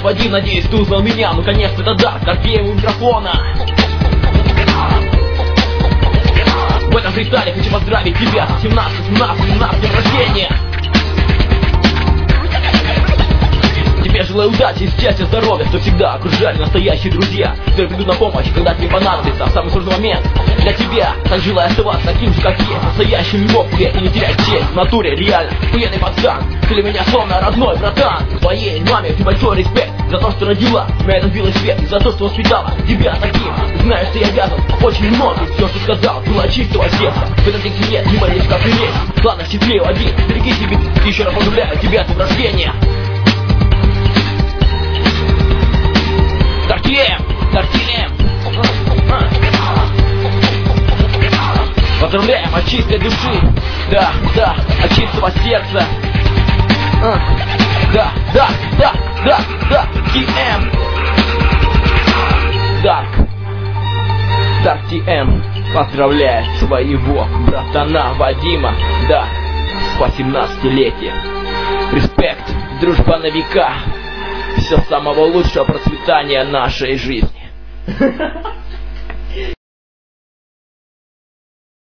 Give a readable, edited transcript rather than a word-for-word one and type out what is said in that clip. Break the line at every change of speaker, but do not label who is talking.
Вадим, надеюсь, ты узнал меня. Ну, конечно, это Дарк, Даркеев у микрофона. В этом фристайле хочу поздравить тебя с 17 днем рождения. Тебе желаю удачи, счастья, здоровья, что всегда окружали настоящие друзья, которые придут на помощь, когда тебе понадобится в самый сложный момент. Для тебя так желаю оставаться таким же, как есть, настоящим любовью и не терять честь. В натуре реально охуенный пацан, ты для меня словно родной братан. Твоей маме ты большой респект за то, что родила на этот белый свет, и за то, что воспитала тебя таким. Ты знаешь, что я обязан очень много, все, что сказал, было чистого сердца. В этом тексте нет ни малейшего прелести. Ладно, счастливый один, береги себя, еще раз поздравляю тебя с днем рождения. Даркеев! Поздравляем от чистой души, да, от чистого сердца. Да, TM. Дарк TM поздравляет своего братана Вадима, да, с 18-летием. Респект, дружба на века. Все самого лучшего процветания нашей жизни.